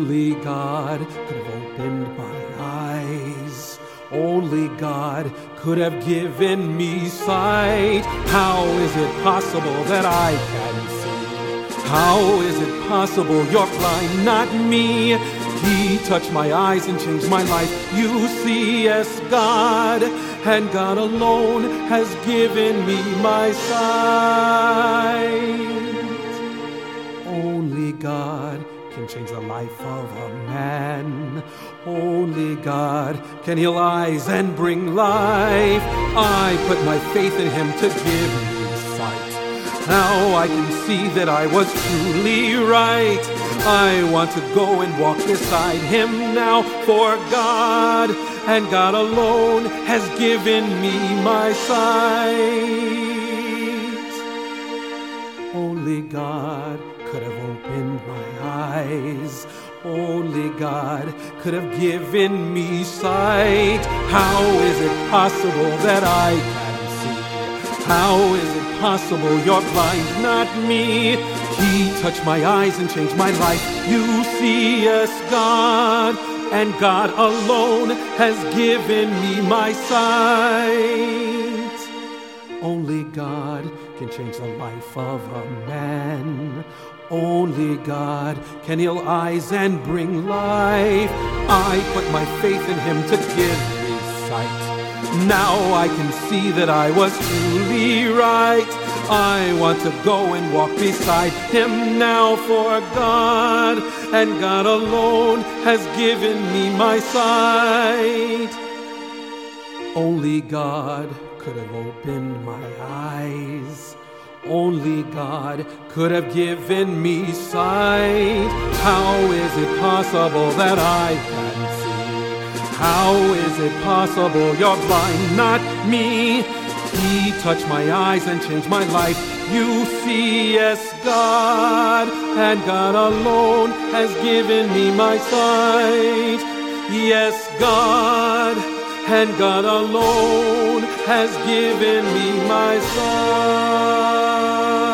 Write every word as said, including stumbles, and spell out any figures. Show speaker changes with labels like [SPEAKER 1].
[SPEAKER 1] Only God could have opened my eyes. Only God could have given me sight. How is it possible that I can see? How is it possible you're blind, not me? He touched my eyes and changed my life. You see, yes, God, and God alone has given me my sight. Only God can change the life of a man. Only God can heal eyes and bring life. I put my faith in Him to give me sight. Now I can see that I was truly right. I want to go and walk beside Him now, for God and God alone has given me my sight. Only God could have opened my eyes. Only God could have given me sight. How is it possible that I can see? How is it possible you're blind, not me? He touched my eyes and changed my life. You see, yes, God, and God alone has given me my sight. Only God can change the life of a man. Only God can heal eyes and bring life. I put my faith in Him to give me sight. Now I can see that I was truly right. I want to go and walk beside Him now, for God and God alone has given me my sight. Only God could have opened my eyes. Only God could have given me sight. How is it possible that I can see? How is it possible you're blind, not me? He touched my eyes and changed my life. You see, yes, God, and God alone has given me my sight. Yes, God, and God alone has given me my sight.